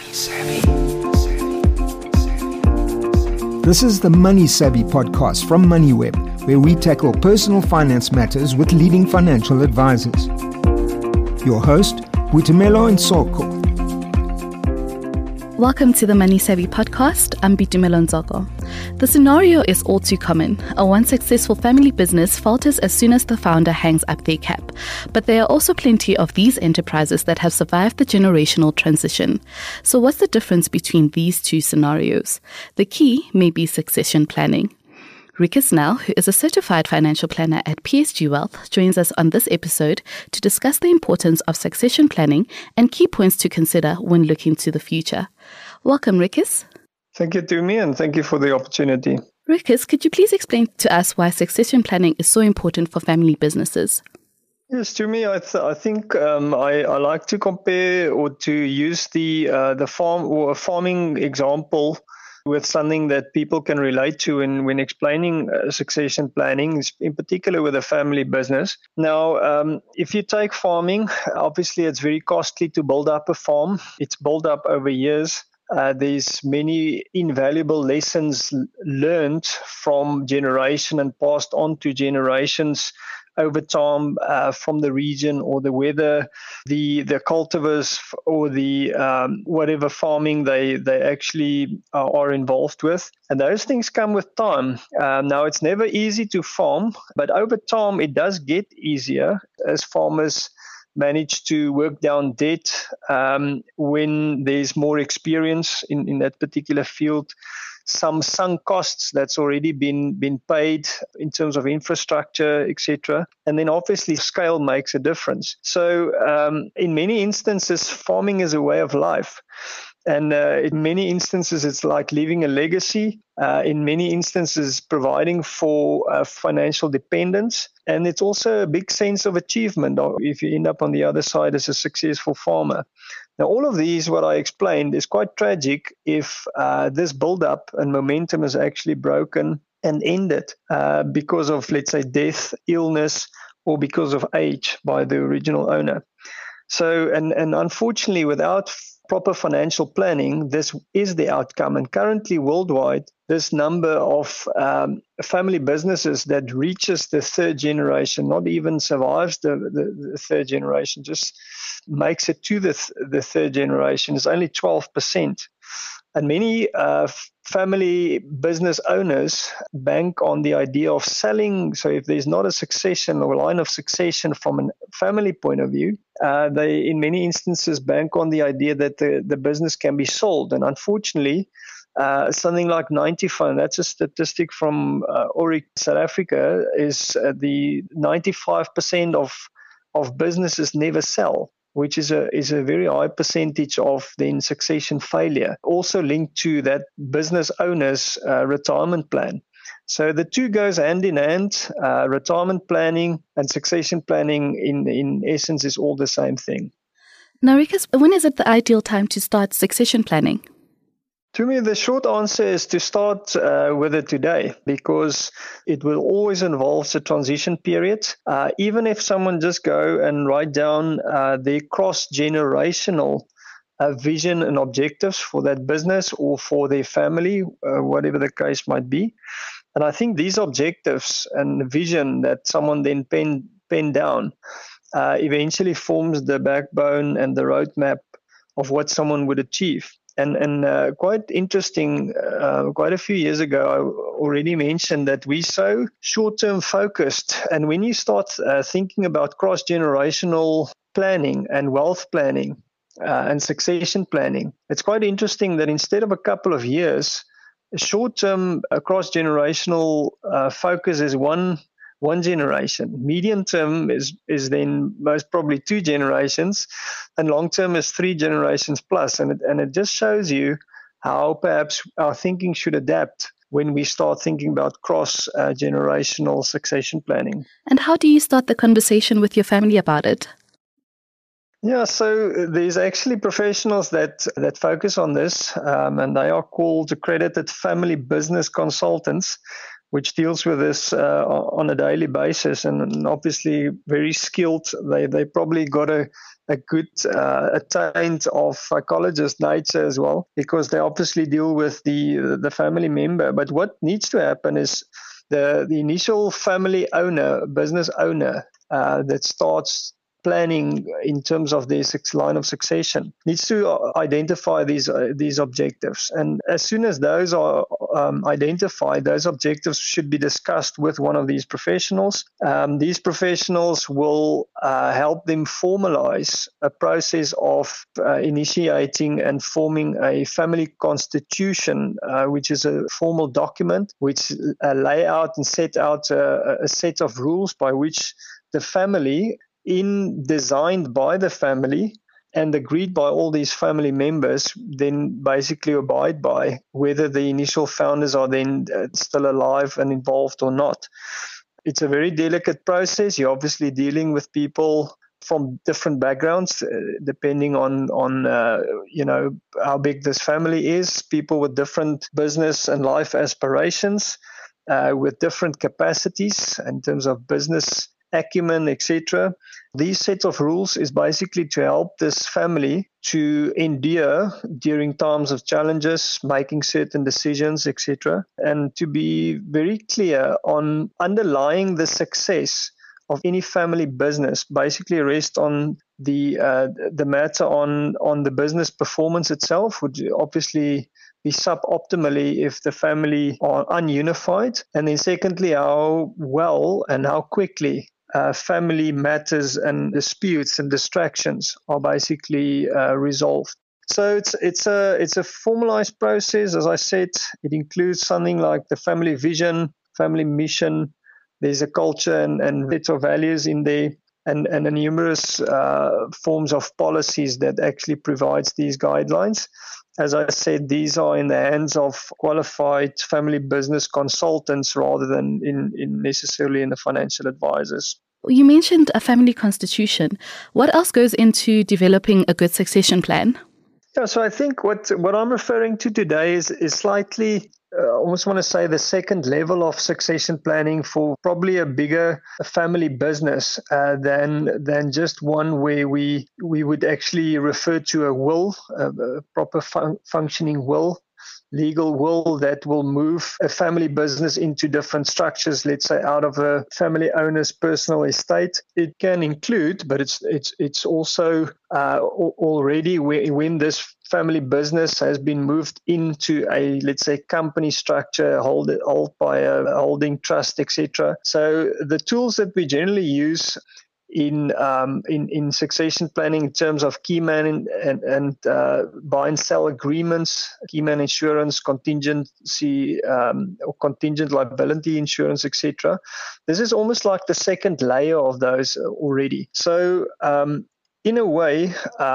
This is the Money Savvy podcast from MoneyWeb, where we tackle personal finance matters with leading financial advisors. Your host, Boitumelo Ntsoko. Welcome to the Money Savvy podcast. I'm Boitumelo Ntsoko. The scenario is all too common. A once successful family business falters as soon as the founder hangs up their cap. But there are also plenty of these enterprises that have survived the generational transition. So what's the difference between these two scenarios? The key may be succession planning. Rieke Snell, who is a certified financial planner at PSG Wealth, joins us on this episode to discuss the importance of succession planning and key points to consider when looking to the future. Welcome, Rieke. Thank you, Tumi, and thank you for the opportunity. Rieke, could you please explain to us why succession planning is so important for family businesses? Yes, Tumi, I think I like to compare or to use the farm or a farming example with something that people can relate to when explaining succession planning, in particular with a family business. Now, if you take farming, obviously it's very costly to build up a farm. It's built up over years. There's many invaluable lessons learned from generation and passed on to generations over time from the region or the weather, the cultivars or the whatever farming they actually are involved with. And those things come with time. Now, it's never easy to farm, but over time it does get easier as farmers manage to work down debt when there's more experience in that particular field. Some sunk costs that's already been paid in terms of infrastructure, etc. And then obviously scale makes a difference. So in many instances, farming is a way of life. And in many instances, it's like leaving a legacy. In many instances, providing for financial dependence. And it's also a big sense of achievement if you end up on the other side as a successful farmer. Now, all of these, what I explained, is quite tragic if this build-up and momentum is actually broken and ended because of, let's say, death, illness, or because of age by the original owner. So, and unfortunately, without proper financial planning, this is the outcome. And currently, worldwide, this number of family businesses that reaches the third generation, not even survives the third generation, just makes it to the third generation, is only 12%. And many family business owners bank on the idea of selling. So if there's not a succession or a line of succession from a family point of view, they in many instances bank on the idea that the business can be sold. And unfortunately, something like 95, that's a statistic from ORIC South Africa, is the 95% of businesses never sell, which is a very high percentage of then succession failure. Also linked to that business owner's retirement plan. So the two goes hand in hand. Retirement planning and succession planning in essence is all the same thing. Now, Rieke, when is it the ideal time to start succession planning? To me, the short answer is to start with it today, because it will always involve a transition period. Even if someone just go and write down their cross-generational vision and objectives for that business or for their family, whatever the case might be. And I think these objectives and vision that someone then pen down eventually forms the backbone and the roadmap of what someone would achieve. And quite interesting, quite a few years ago, I already mentioned that we're so short-term focused. And when you start thinking about cross-generational planning and wealth planning and succession planning, it's quite interesting that instead of a couple of years, short-term cross-generational focus is one generation. Medium term is then most probably 2 generations, and long term is 3 generations plus. And it just shows you how perhaps our thinking should adapt when we start thinking about cross-generational succession planning. And how do you start the conversation with your family about it? Yeah, so there's actually professionals that focus on this, and they are called accredited family business consultants, which deals with this on a daily basis, and obviously very skilled. They probably got a a good taint of psychologist nature as well, because they obviously deal with the family member. But what needs to happen is the initial family owner, business owner, that starts planning in terms of their line of succession needs to identify these objectives, and as soon as those are identified, those objectives should be discussed with one of these professionals. These professionals will help them formalize a process of initiating and forming a family constitution, which is a formal document which lay out and set out a set of rules by which the family, designed by the family and agreed by all these family members, then basically abide by, whether the initial founders are then still alive and involved or not. It's a very delicate process. You're obviously dealing with people from different backgrounds, depending on how big this family is, people with different business and life aspirations, with different capacities in terms of business acumen, etc. These sets of rules is basically to help this family to endure during times of challenges, making certain decisions, etc., and to be very clear on underlying the success of any family business. Basically, rest on the matter on the business performance itself, would obviously be suboptimally if the family are ununified, and then secondly, how well and how quickly family matters and disputes and distractions are basically resolved. So it's a formalized process. As I said, it includes something like the family vision, family mission. There's a culture and set of values in there, and numerous forms of policies that actually provides these guidelines. As I said, these are in the hands of qualified family business consultants rather than necessarily in the financial advisors. You mentioned a family constitution. What else goes into developing a good succession plan? Yeah, so I think what I'm referring to today is slightly, I almost want to say, the second level of succession planning for probably a bigger family business than just one where we would actually refer to a will, a proper functioning will, legal will that will move a family business into different structures, let's say out of a family owner's personal estate. It can include, but it's also already when this family business has been moved into a, let's say, company structure, held by a holding trust, etc. So the tools that we generally use in succession planning in terms of key man and buy and sell agreements, key man insurance, contingency or contingent liability insurance, etc. This is almost like the second layer of those already. So in a way,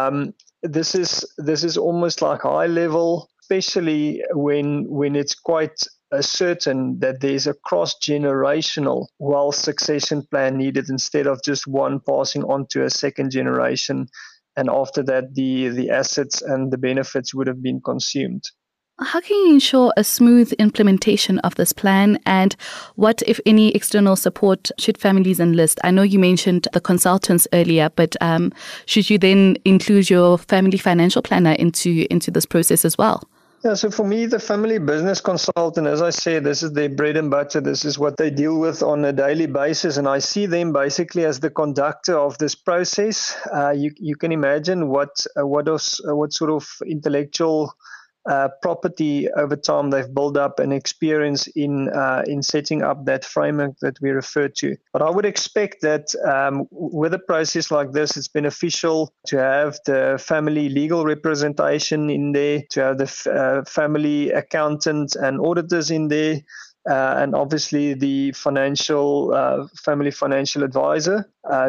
this is almost like high level, especially when it's quite certain that there's a cross-generational wealth succession plan needed instead of just one passing on to a second generation, and after that the assets and the benefits would have been consumed. How can you ensure a smooth implementation of this plan, and what, if any, external support should families enlist? I know you mentioned the consultants earlier, but should you then include your family financial planner into this process as well? Yeah, so for me, the family business consultant, as I said, this is their bread and butter. This is what they deal with on a daily basis. And I see them basically as the conductor of this process. You can imagine what sort of intellectual property over time they've built up and experience in setting up that framework that we refer to. But I would expect that with a process like this, it's beneficial to have the family legal representation in there, to have the family accountant and auditors in there, and obviously the family financial advisor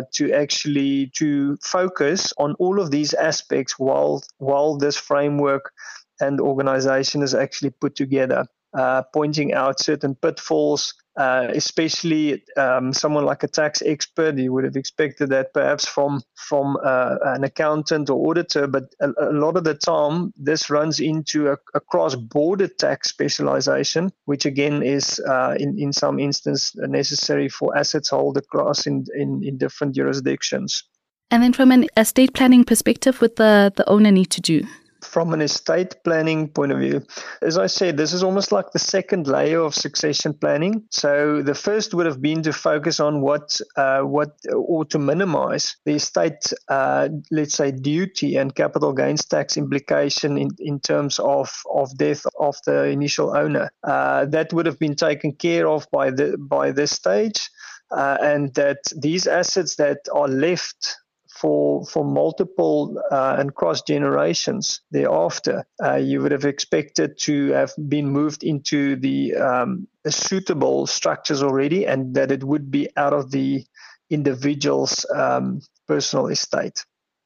to focus on all of these aspects while this framework and the organization is actually put together, pointing out certain pitfalls, especially someone like a tax expert. You would have expected that perhaps from an accountant or auditor, but a lot of the time this runs into a cross-border tax specialization, which again is in some instance necessary for assets held across in different jurisdictions. And then from an estate planning perspective, what the owner need to do? From an estate planning point of view, as I said, this is almost like the second layer of succession planning. So the first would have been to focus on what or to minimize the estate, let's say, duty and capital gains tax implication in terms of death of the initial owner. That would have been taken care of by this stage, and that these assets that are left for multiple and cross generations thereafter, you would have expected to have been moved into the suitable structures already, and that it would be out of the individual's personal estate.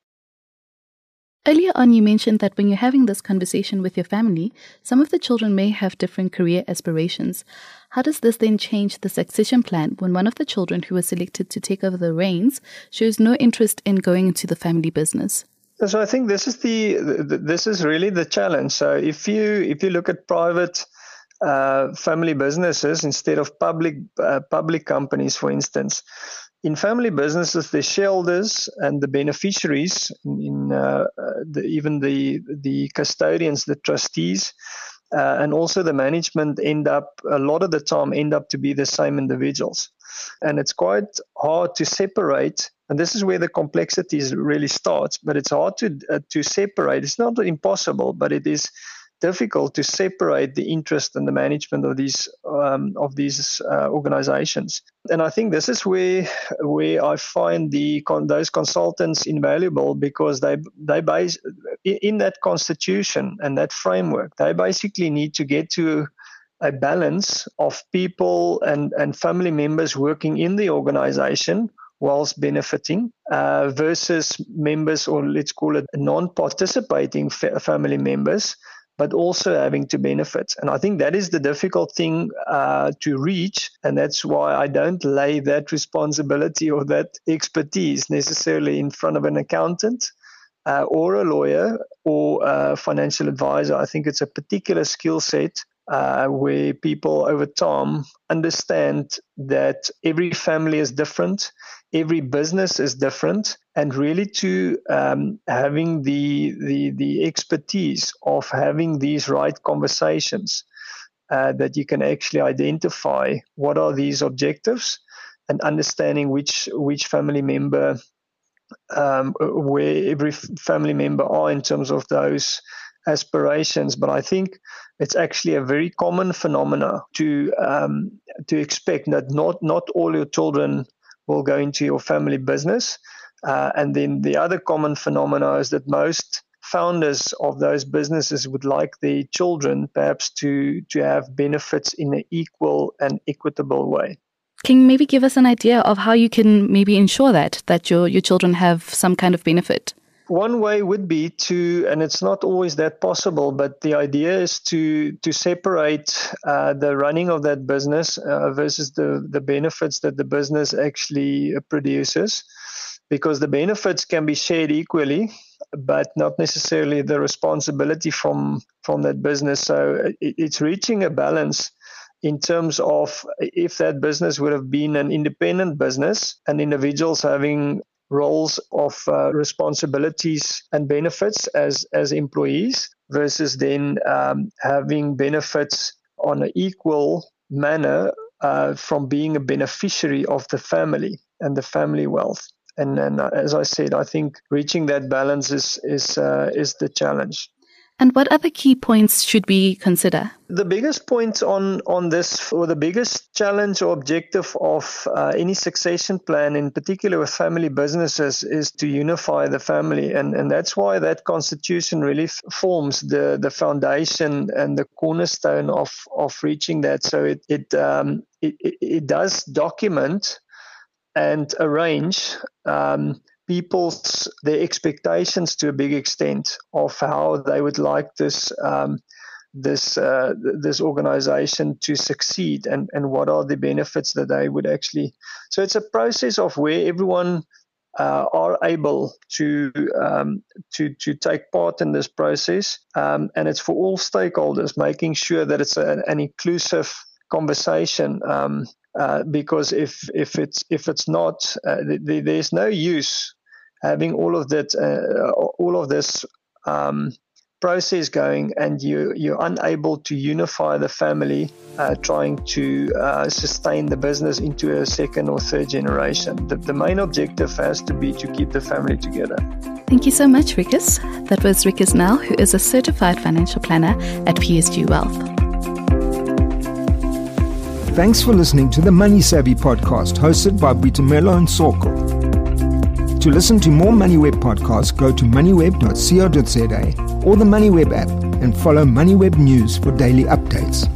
Earlier on, you mentioned that when you're having this conversation with your family, some of the children may have different career aspirations. How does this then change the succession plan when one of the children who was selected to take over the reins shows no interest in going into the family business? So I think this is really the challenge. So if you look at private family businesses instead of public companies, for instance, in family businesses, the shareholders and the beneficiaries, even the custodians, the trustees, and also the management a lot of the time end up to be the same individuals. And it's quite hard to separate, and this is where the complexities really starts, but it's hard to separate. It's not impossible, but it is difficult to separate the interest and the management of these organizations. And I think this is where I find those consultants invaluable, because they base in that constitution and that framework, they basically need to get to a balance of people and family members working in the organization whilst benefiting versus members, or let's call it non-participating family members, but also having to benefit. And I think that is the difficult thing to reach. And that's why I don't lay that responsibility or that expertise necessarily in front of an accountant or a lawyer or a financial advisor. I think it's a particular skill set where people over time understand that every family is different, every business is different, and really to having the expertise of having these right conversations that you can actually identify what are these objectives, and understanding which family member, where every family member are in terms of those aspirations. But I think it's actually a very common phenomena to expect that not all your children will go into your family business. And then the other common phenomena is that most founders of those businesses would like their children perhaps to have benefits in an equal and equitable way. Can you maybe give us an idea of how you can maybe ensure that your children have some kind of benefit? One way would be to, and it's not always that possible, but the idea is to separate the running of that business versus the benefits that the business actually produces, because the benefits can be shared equally, but not necessarily the responsibility from that business. So it's reaching a balance in terms of if that business would have been an independent business and individuals having roles of responsibilities and benefits as employees, versus then having benefits on an equal manner from being a beneficiary of the family and the family wealth. And as I said, I think reaching that balance is the challenge. And what other key points should we consider? The biggest point on this, or the biggest challenge or objective of any succession plan, in particular with family businesses, is to unify the family. And that's why that constitution really forms the foundation and the cornerstone of reaching that. So it does document and arrange their expectations to a big extent of how they would like this organization to succeed, and what are the benefits that they would actually. So it's a process of where everyone are able to take part in this process, and it's for all stakeholders, making sure that it's an inclusive conversation. Because if it's not, there's no use having all of this process going, and you're unable to unify the family, trying to sustain the business into a second or third generation. The main objective has to be to keep the family together. Thank you so much, Rikus. That was Rikus Nel, who is a certified financial planner at PSG Wealth. Thanks for listening to the Money Savvy podcast hosted by Boitumelo Nsoko. To listen to more MoneyWeb podcasts, go to moneyweb.co.za or the MoneyWeb app and follow MoneyWeb News for daily updates.